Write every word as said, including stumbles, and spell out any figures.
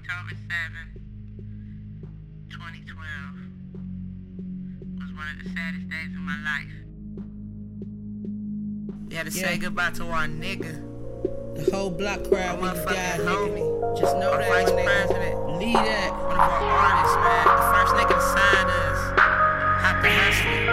October seventh, twenty twelve was one of the saddest days of my life. We had to yeah. say goodbye to our nigga. The whole block cried when you died, nigga. Just know our that, vice my nigga. president. Leave that. One of our artists, man. The first nigga to sign us. Happy hustling.